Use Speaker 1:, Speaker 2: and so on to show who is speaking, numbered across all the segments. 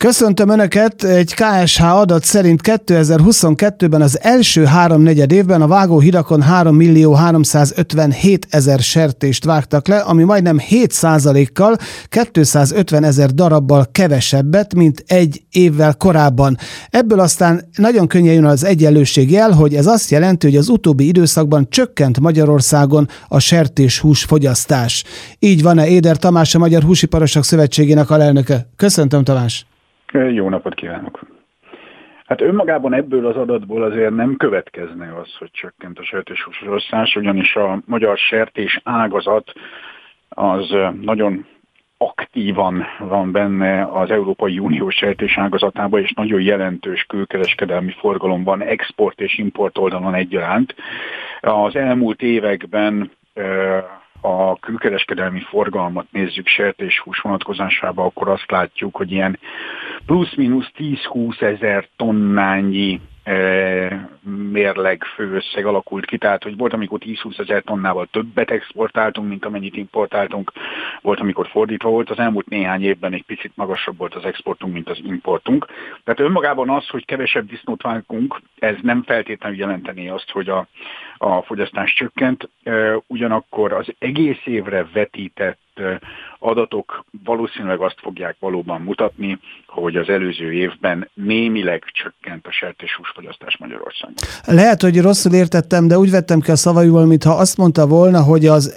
Speaker 1: Köszöntöm Önöket! Egy KSH adat szerint 2022-ben az első 3/4 évben a vágóhidakon 3.357.000 sertést vágtak le, ami majdnem 7%-kal, 250.000 darabbal kevesebbet, mint egy évvel korábban. Ebből aztán nagyon könnyen jön az egyenlőségjel, hogy ez azt jelenti, hogy az utóbbi időszakban csökkent Magyarországon a sertéshús fogyasztás. Így van-e? Éder Tamás, a Magyar Húsiparosok Szövetségének alelnöke. Köszöntöm, Tamás!
Speaker 2: Jó napot kívánok! Hát önmagában ebből az adatból azért nem következne az, hogy csökkent a sertéshús fogyasztás, ugyanis a magyar sertés ágazat az nagyon aktívan van benne az Európai Unió sertés ágazatában, és nagyon jelentős külkereskedelmi forgalom van export és import oldalon egyaránt. Az elmúlt években a külkereskedelmi forgalmat nézzük sertéshús vonatkozásában, akkor azt látjuk, hogy ilyen plusz-minusz 10-20 ezer tonnányi mérleg főösszeg alakult ki, tehát hogy volt, amikor 10-20 ezer tonnával többet exportáltunk, mint amennyit importáltunk, volt, amikor fordítva volt, az elmúlt néhány évben egy picit magasabb volt az exportunk, mint az importunk. Tehát önmagában az, hogy kevesebb disznót vágunk, ez nem feltétlenül jelenteni azt, hogy a fogyasztás csökkent, ugyanakkor az egész évre vetített adatok valószínűleg azt fogják valóban mutatni, hogy az előző évben némileg csökkent a sertéshús fogyasztás Magyarországon.
Speaker 1: Lehet, hogy rosszul értettem, de úgy vettem ki a szavaiból, mintha azt mondta volna, hogy az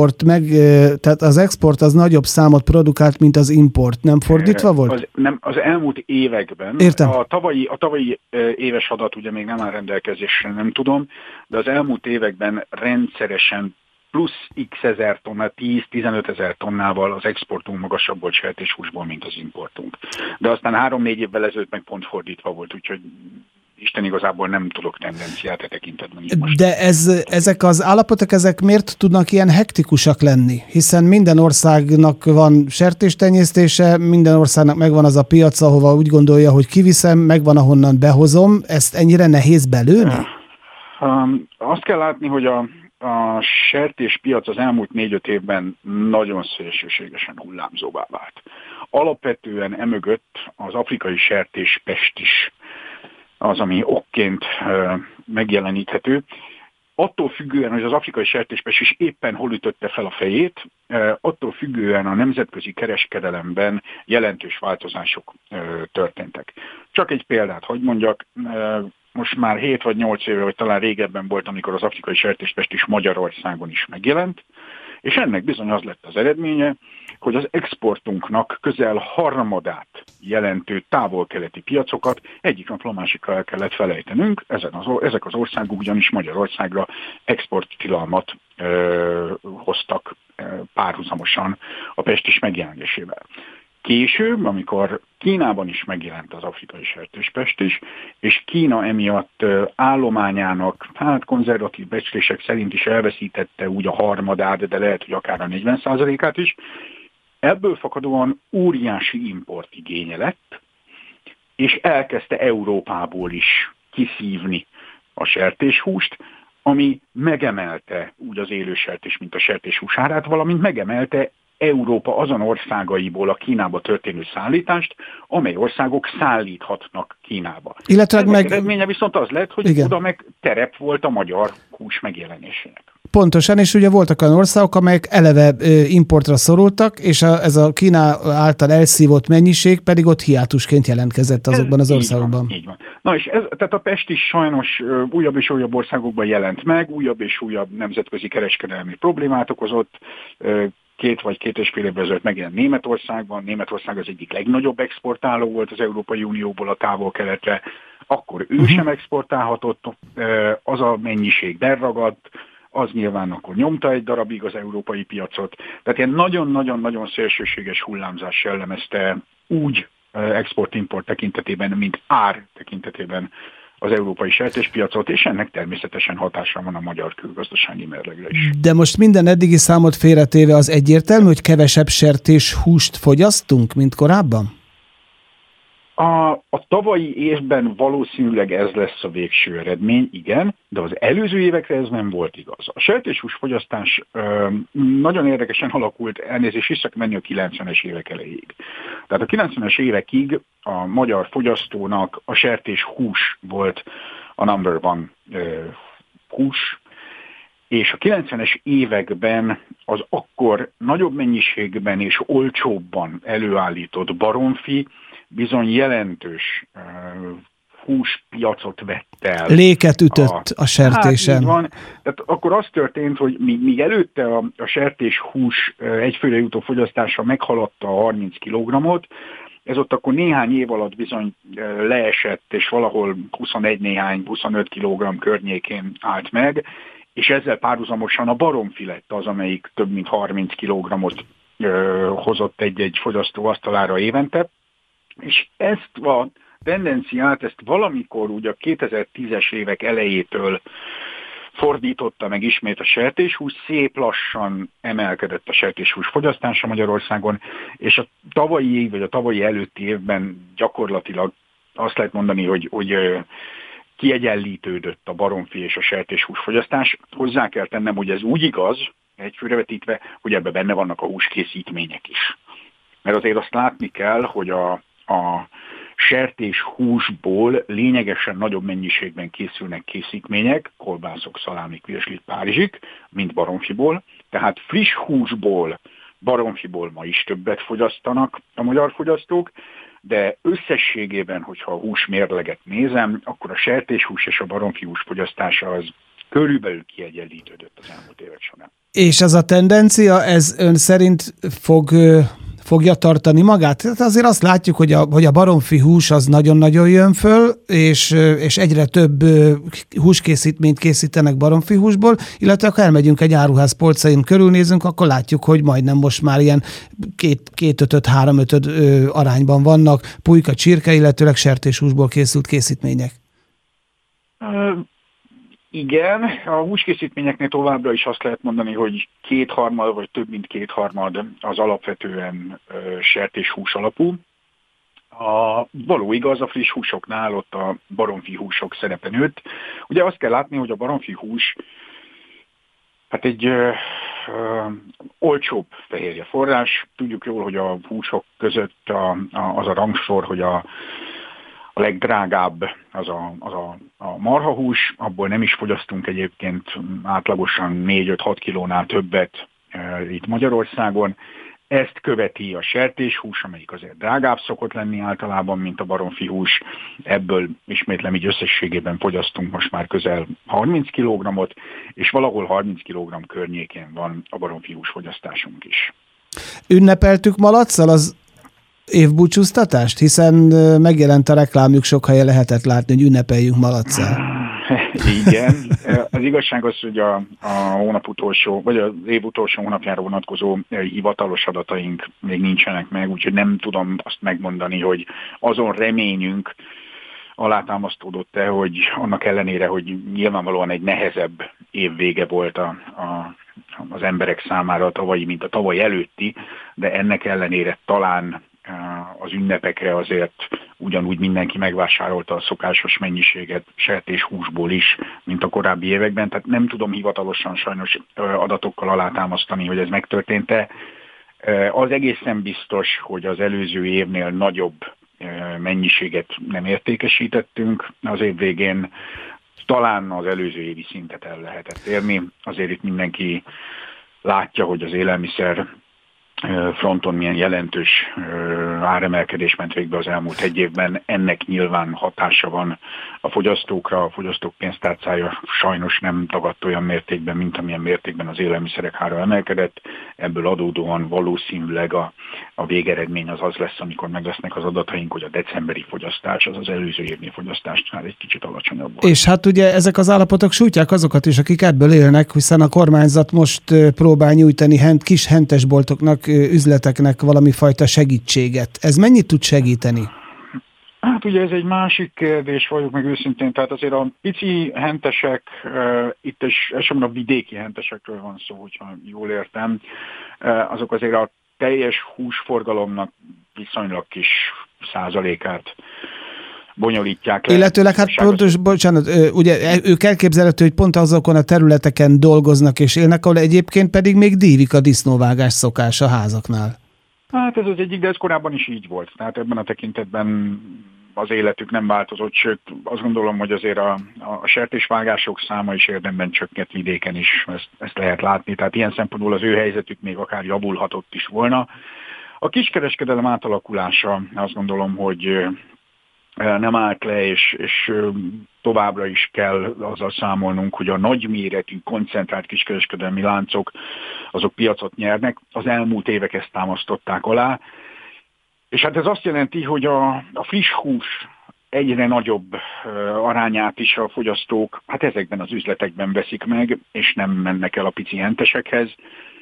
Speaker 1: export az nagyobb számot produkált, mint az import. Nem fordítva volt?
Speaker 2: Az elmúlt években.
Speaker 1: Értem.
Speaker 2: A tavalyi éves adat ugye még nem áll rendelkezésre, nem tudom, de az elmúlt években rendszeresen plusz x ezer tonna, 10-15 ezer tonnával az exportunk magasabb volt sertéshúsból, mint az importunk. De aztán 3-4 évvel ezelőtt meg pont fordítva volt, úgyhogy Isten igazából nem tudok tendenciát tekintetben.
Speaker 1: De ezek az állapotok, ezek miért tudnak ilyen hektikusak lenni? Hiszen minden országnak van sertéstenyésztése, minden országnak megvan az a piac, ahova úgy gondolja, hogy kiviszem, megvan, ahonnan behozom. Ezt ennyire nehéz belőni?
Speaker 2: Azt kell látni, hogy a sertéspiac az elmúlt 4-5 évben nagyon szélsőségesen hullámzóvá vált. Alapvetően emögött az afrikai sertéspest is az, ami okként megjeleníthető. Attól függően, hogy az afrikai sertéspest is éppen hol ütötte fel a fejét, attól függően a nemzetközi kereskedelemben jelentős változások történtek. Csak egy példát, hogy mondjak, most már 7 vagy 8 éve, vagy talán régebben volt, amikor az afrikai sertéspest is Magyarországon is megjelent, és ennek bizony az lett az eredménye, hogy az exportunknak közel harmadát jelentő távol-keleti piacokat egyik napról másikra el kellett felejtenünk. Ezek az országok ugyanis Magyarországra exporttilalmat hoztak párhuzamosan a pestis megjelenésével. Később, amikor Kínában is megjelent az afrikai sertéspest is, és Kína emiatt állományának, konzervatív becslések szerint is elveszítette úgy a harmadát, de lehet, hogy akár a 40%-át is, ebből fakadóan óriási importigénye lett, és elkezdte Európából is kiszívni a sertéshúst, ami megemelte úgy az élősertés, mint a sertéshús árát, valamint megemelte Európa azon országaiból a Kínába történő szállítást, amely országok szállíthatnak Kínába. Illetve eredménye viszont az lett, hogy igen, oda meg terep volt a magyar hús megjelenésének.
Speaker 1: Pontosan, és ugye voltak olyan országok, amelyek eleve importra szorultak, és ez a Kína által elszívott mennyiség pedig ott hiátusként jelentkezett azokban az országokban.
Speaker 2: Így van. Na és tehát a pest is sajnos újabb és újabb országokban jelent meg, újabb és újabb nemzetközi kereskedelmi problémát okozott. 2 vagy 2,5 évvel ezelőtt megjelent Németországban. Németország az egyik legnagyobb exportáló volt az Európai Unióból a távol-keletre. Akkor ő sem exportálhatott, az a mennyiség beragadt, az nyilván akkor nyomta egy darabig az európai piacot. Tehát ilyen nagyon-nagyon-nagyon szélsőséges hullámzás jellemezte úgy export-import tekintetében, mint ár tekintetében az európai sertéspiacot, és ennek természetesen hatása van a magyar külgazdasági mérlegre is.
Speaker 1: De most minden eddigi számot félretéve az egyértelmű, hogy kevesebb sertéshúst fogyasztunk, mint korábban?
Speaker 2: A tavalyi évben valószínűleg ez lesz a végső eredmény, igen, de az előző évekre ez nem volt igaz. A sertéshús fogyasztás nagyon érdekesen alakult, elnézést vissza menni a 90-es évek elejéig. Tehát a 90-es évekig a magyar fogyasztónak a sertéshús volt a number one hús, és a 90-es években az akkor nagyobb mennyiségben és olcsóbban előállított baromfi bizony jelentős húspiacot vett el.
Speaker 1: Léket ütött a sertésen.
Speaker 2: Hát így van. Tehát akkor az történt, hogy míg előtte a sertéshús egyfőre jutó fogyasztása meghaladta a 30 kg-ot, ez ott akkor néhány év alatt bizony leesett, és valahol 21-25 kg környékén állt meg, és ezzel párhuzamosan a baromfi lett az, amelyik több mint 30 kg-ot hozott egy-egy fogyasztó asztalára évente, és ezt a tendenciát, ezt valamikor ugye a 2010-es évek elejétől fordította meg ismét a sertéshús, szép lassan emelkedett a sertéshús fogyasztása Magyarországon, és a tavalyi év, vagy a tavalyi előtti évben gyakorlatilag azt lehet mondani, hogy kiegyenlítődött a baromfi és a sertéshús fogyasztás. Hozzá kell tennem, hogy ez úgy igaz, egyfőrevetítve, hogy ebben benne vannak a húskészítmények is. Mert azért azt látni kell, hogy a sertéshúsból lényegesen nagyobb mennyiségben készülnek készítmények, kolbászok, szalámik, virslit, párizsik, mint baromfiból. Tehát friss húsból, baromfiból ma is többet fogyasztanak a magyar fogyasztók, de összességében, hogyha a húsmérleget nézem, akkor a sertéshús és a baromfihús fogyasztása az körülbelül kiegyenlítődött az elmúlt évek során.
Speaker 1: És ez a tendencia, ez ön szerint fogja tartani magát? Tehát azért azt látjuk, hogy a baromfi hús az nagyon-nagyon jön föl, és egyre több húskészítményt készítenek baromfi húsból, illetve ha elmegyünk egy áruház polcain, körülnézünk, akkor látjuk, hogy majdnem most már ilyen 2/5-3/5 arányban vannak pulyka, csirke, illetőleg sertéshúsból készült készítmények.
Speaker 2: Igen, a húskészítményeknél továbbra is azt lehet mondani, hogy 2/3 vagy több mint 2/3 az alapvetően sertéshús alapú. Való igaz, a friss húsoknál ott a baromfi húsok szerepe nőtt. Ugye azt kell látni, hogy a baromfi hús hát egy olcsóbb fehérjeforrás. Tudjuk jól, hogy a húsok között az a rangsor, hogy a legdrágább az a marhahús, abból nem is fogyasztunk egyébként átlagosan 4-5-6 kilónál többet itt Magyarországon. Ezt követi a sertéshús, amelyik azért drágább szokott lenni általában, mint a baromfihús. Ebből ismétlem így összességében fogyasztunk most már közel 30 kg-ot, és valahol 30 kg környékén van a baromfihús fogyasztásunk is.
Speaker 1: Ünnepeltük malacccal az évbúcsúztatást? Hiszen megjelent a reklámjuk, sok helyen lehetett látni, hogy ünnepeljünk malacccal.
Speaker 2: Igen. Az igazság az, hogy a hónap utolsó, vagy az év utolsó hónapjára vonatkozó hivatalos adataink még nincsenek meg, úgyhogy nem tudom azt megmondani, hogy azon reményünk alátámasztódott-e, hogy annak ellenére, hogy nyilvánvalóan egy nehezebb évvége volt az emberek számára a tavalyi, mint a tavaly előtti, de ennek ellenére talán az ünnepekre azért ugyanúgy mindenki megvásárolta a szokásos mennyiséget sertéshúsból is, mint a korábbi években, tehát nem tudom hivatalosan sajnos adatokkal alátámasztani, hogy ez megtörtént-e. Az egészen biztos, hogy az előző évnél nagyobb mennyiséget nem értékesítettünk az év végén, talán az előző évi szintet el lehetett érni, azért itt mindenki látja, hogy az élelmiszer fronton milyen jelentős áremelkedés ment végbe az elmúlt egy évben. Ennek nyilván hatása van a fogyasztókra, a fogyasztók pénztárcája sajnos nem tagadt olyan mértékben, mint amilyen mértékben az élelmiszerek ára emelkedett. Ebből adódóan valószínűleg a végeredmény az lesz, amikor meg lesznek az adataink, hogy a decemberi fogyasztás az előző évnél fogyasztásnál egy kicsit alacsonyabb volt.
Speaker 1: És hát ugye ezek az állapotok sújtják azokat is, akik ebből élnek, hiszen a kormányzat most próbál nyújtani kis hentesboltoknak, üzleteknek valami fajta segítséget. Ez mennyit tud segíteni?
Speaker 2: Hát ugye ez egy másik kérdés, vagyok meg őszintén, tehát azért a pici hentesek, itt is elsősorban a vidéki hentesekről van szó, hogyha jól értem, azok azért a teljes húsforgalomnak viszonylag kis százalékát bonyolítják le.
Speaker 1: Illetőleg hát pontos, bocsánat, ugye ők elképzelhető, hogy pont azokon a területeken dolgoznak és élnek, ahol egyébként pedig még dívik a disznóvágás szokás a házaknál.
Speaker 2: Hát ez az egyik, de ez korábban is így volt. Tehát ebben a tekintetben az életük nem változott, sőt azt gondolom, hogy azért a sertésvágások száma is érdemben csökkent vidéken is, ezt lehet látni. Tehát ilyen szempontból az ő helyzetük még akár javulhatott is volna. A kiskereskedelem átalakulása azt gondolom, hogy nem állt le, és továbbra is kell azzal számolnunk, hogy a nagyméretű, koncentrált kiskereskedelmi láncok azok piacot nyernek. Az elmúlt évek ezt támasztották alá. És hát ez azt jelenti, hogy a friss hús egyre nagyobb arányát is a fogyasztók hát ezekben az üzletekben veszik meg, és nem mennek el a pici hentesekhez.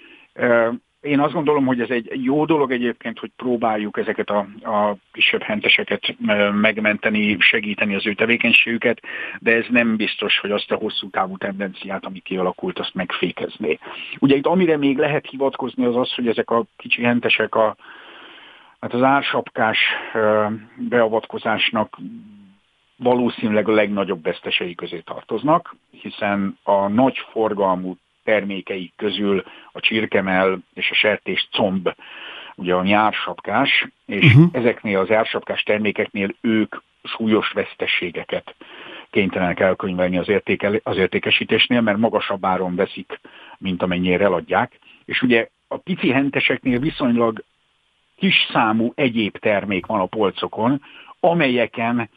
Speaker 2: Én azt gondolom, hogy ez egy jó dolog egyébként, hogy próbáljuk ezeket a kisebb henteseket megmenteni, segíteni az ő tevékenységüket, de ez nem biztos, hogy azt a hosszú távú tendenciát, ami kialakult, azt megfékezné. Ugye itt amire még lehet hivatkozni az az, hogy ezek a kicsi hentesek hát az ársapkás beavatkozásnak valószínűleg a legnagyobb vesztesei közé tartoznak, hiszen a nagy forgalmú termékeik közül a csirkemell és a sertéscomb, ugye a nyársapkás, és ezeknél az ársapkás termékeknél ők súlyos veszteségeket kénytelenek elkönyvelni az értékesítésnél, mert magasabb áron veszik, mint amennyire eladják. És ugye a pici henteseknél viszonylag kis számú egyéb termék van a polcokon, amelyeken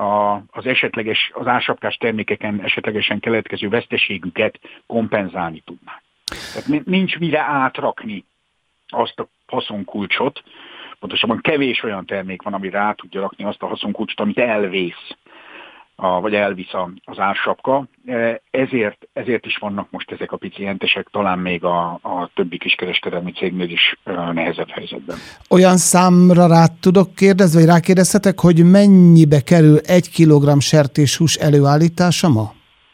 Speaker 2: az ársapkás termékeken esetlegesen keletkező veszteségüket kompenzálni tudnák. Tehát nincs mire átrakni azt a haszonkulcsot, pontosabban kevés olyan termék van, amire át tudja rakni azt a haszonkulcsot, amit elvész, vagy elvisz az ársapka. Ezért is vannak most ezek a pici hentesek, talán még a többi kiskereskedelmi cégnél is nehezebb helyzetben.
Speaker 1: Olyan számra rá tudok kérdezni, vagy rákérdezhetek, hogy mennyibe kerül 1 kilogramm sertéshús előállítása ma?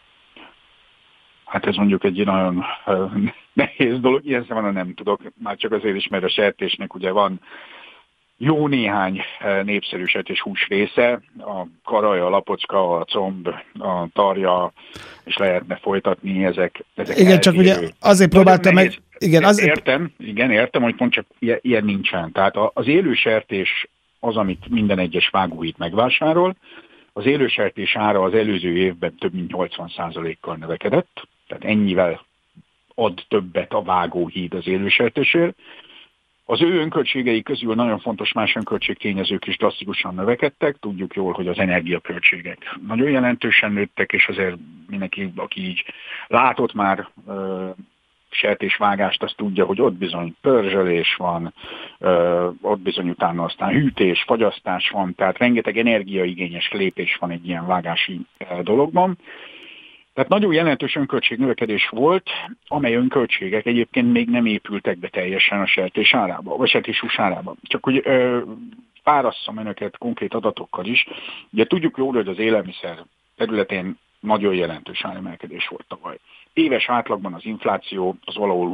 Speaker 2: Hát ez mondjuk egy nagyon nehéz dolog, ilyen szemben nem tudok, már csak azért is, mert a sertésnek ugye van jó néhány népszerű sertéshús része, a karaj, a lapocska, a comb, a tarja, és lehetne folytatni ezek
Speaker 1: igen, csak ugye azért próbáltam meg...
Speaker 2: Igen, értem, hogy pont csak ilyen nincsen. Tehát az élő sertés az, amit minden egyes vágóhíd megvásárol. Az élő sertés ára az előző évben több mint 80%-kal növekedett, tehát ennyivel ad többet a vágóhíd az élő sertésért. Az ő önköltségei közül nagyon fontos más önköltségtényezők is drasztikusan növekedtek. Tudjuk jól, hogy az energiaköltségek nagyon jelentősen nőttek, és azért mindenki, aki így látott már sertésvágást, azt tudja, hogy ott bizony pörzsölés van, ott bizony utána aztán hűtés, fagyasztás van, tehát rengeteg energiaigényes lépés van egy ilyen vágási dologban. Tehát nagyon jelentős önköltségnövekedés volt, amely önköltségek egyébként még nem épültek be teljesen a sertés árába, vagy sertéshús árába. Csak hogy párasszam önöket konkrét adatokkal is. Ugye tudjuk jól, hogy az élelmiszer területén nagyon jelentős áremelkedés volt tavaly. Éves átlagban az infláció az valahol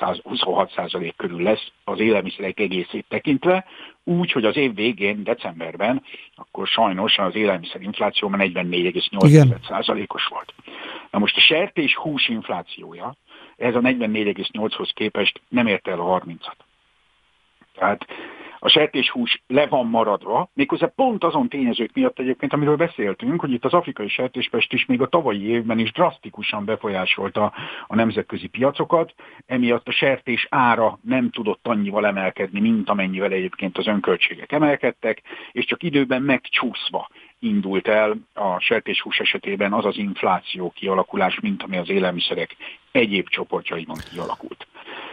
Speaker 2: 26% körül lesz az élelmiszerek egészét tekintve, úgy, hogy az év végén, decemberben, akkor sajnos az élelmiszerinfláció már 44,8%-os volt. Na most a sertéshús inflációja, ez a 44,8-hoz képest nem érte el a 30-at. Tehát a sertéshús le van maradva, méghozzá pont azon tényezők miatt egyébként, amiről beszéltünk, hogy itt az afrikai sertéspest is még a tavalyi évben is drasztikusan befolyásolta a nemzetközi piacokat, emiatt a sertés ára nem tudott annyival emelkedni, mint amennyivel egyébként az önköltségek emelkedtek, és csak időben megcsúszva indult el a sertéshús esetében az az infláció kialakulás, mint ami az élelmiszerek egyéb csoportjaiban kialakult.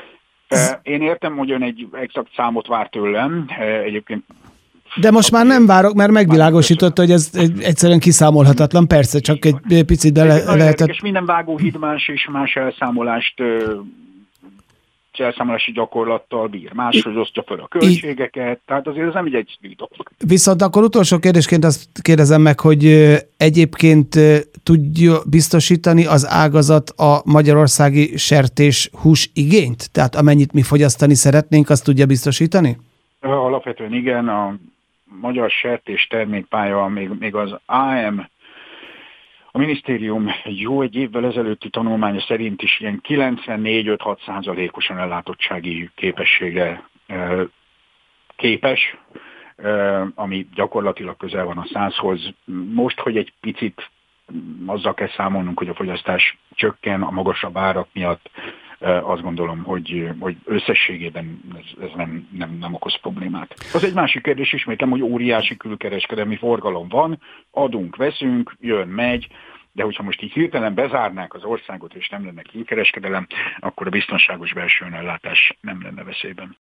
Speaker 2: Én értem, hogy ön egy exakt számot vár tőlem, egyébként...
Speaker 1: De most már nem várok, mert megvilágosította, hogy ez egyszerűen kiszámolhatatlan. Persze, csak egy picit lehetett...
Speaker 2: És minden vágóhíd más és más elszámolási gyakorlattal bír. Máshogy osztja fel a költségeket, tehát azért ez nem egy egyszerű dolog.
Speaker 1: Viszont akkor utolsó kérdésként azt kérdezem meg, hogy egyébként tudja biztosítani az ágazat a magyarországi sertéshús igényt? Tehát amennyit mi fogyasztani szeretnénk, azt tudja biztosítani?
Speaker 2: Alapvetően igen, magyar sertés termékpálya, még az AM, a minisztérium jó egy évvel ezelőtti tanulmánya szerint is ilyen 94-5-6%-osan ellátottsági képességre képes, ami gyakorlatilag közel van a 100-hoz. Most, hogy egy picit azzal kell számolnunk, hogy a fogyasztás csökken a magasabb árak miatt, azt gondolom, hogy összességében ez nem okoz problémát. Az egy másik kérdés, ismétlem, hogy óriási külkereskedelmi forgalom van, adunk, veszünk, jön, megy, de hogyha most így hirtelen bezárnák az országot, és nem lenne külkereskedelem, akkor a biztonságos belső önellátás nem lenne veszélyben.